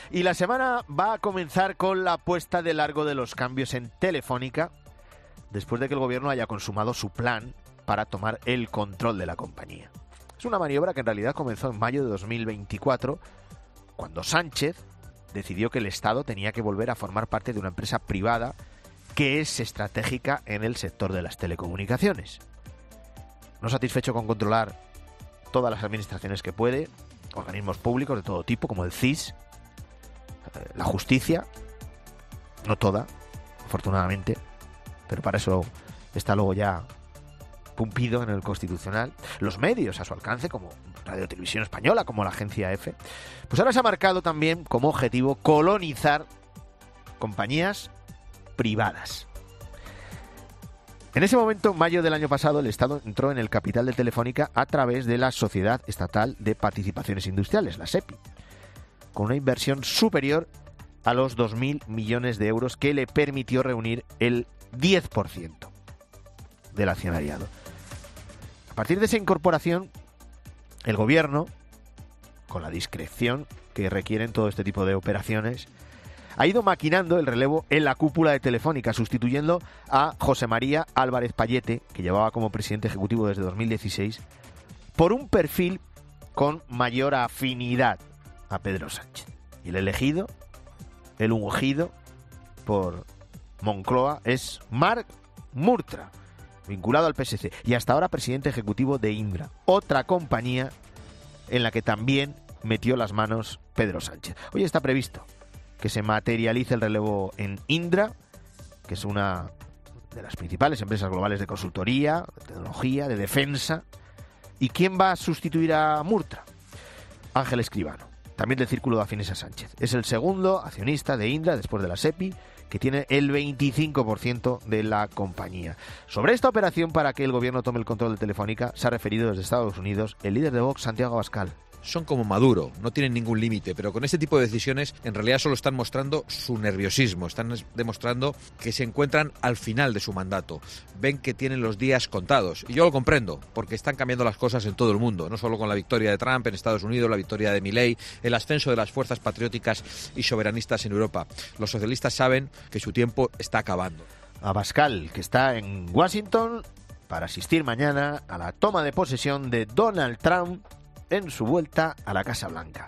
Y la semana va a comenzar con la puesta de largo de los cambios en Telefónica, después de que el gobierno haya consumado su plan para tomar el control de la compañía. Es una maniobra que en realidad comenzó en mayo de 2024, cuando Sánchez decidió que el Estado tenía que volver a formar parte de una empresa privada que es estratégica en el sector de las telecomunicaciones. No satisfecho con controlar todas las administraciones que puede, organismos públicos de todo tipo, como el CIS, la justicia, no toda, afortunadamente, pero para eso está luego ya pumpido en el Constitucional, los medios a su alcance, como Radio Televisión Española, como la agencia EFE, pues ahora se ha marcado también como objetivo colonizar compañías privadas. En ese momento, en mayo del año pasado, el Estado entró en el capital de Telefónica a través de la Sociedad Estatal de Participaciones Industriales, la SEPI, con una inversión superior a los 2.000 millones de euros que le permitió reunir el 10% del accionariado. A partir de esa incorporación, el gobierno, con la discreción que requieren todo este tipo de operaciones, ha ido maquinando el relevo en la cúpula de Telefónica, sustituyendo a José María Álvarez Pallete, que llevaba como presidente ejecutivo desde 2016, por un perfil con mayor afinidad a Pedro Sánchez. Y el elegido, el ungido por Moncloa, es Marc Murtra, vinculado al PSC y hasta ahora presidente ejecutivo de Indra, otra compañía en la que también metió las manos Pedro Sánchez. Hoy está previsto que se materialice el relevo en Indra, que es una de las principales empresas globales de consultoría, de tecnología, de defensa. ¿Y quién va a sustituir a Murtra? Ángel Escribano, también del círculo de afines a Sánchez. Es el segundo accionista de Indra después de la SEPI, que tiene el 25% de la compañía. Sobre esta operación para que el gobierno tome el control de Telefónica se ha referido desde Estados Unidos el líder de Vox, Santiago Abascal. Son como Maduro, no tienen ningún límite, pero con este tipo de decisiones en realidad solo están mostrando su nerviosismo, están demostrando que se encuentran al final de su mandato, ven que tienen los días contados, y yo lo comprendo, porque están cambiando las cosas en todo el mundo, no solo con la victoria de Trump en Estados Unidos, la victoria de Milei, el ascenso de las fuerzas patrióticas y soberanistas en Europa. Los socialistas saben que su tiempo está acabando. Abascal, que está en Washington para asistir mañana a la toma de posesión de Donald Trump en su vuelta a la Casa Blanca.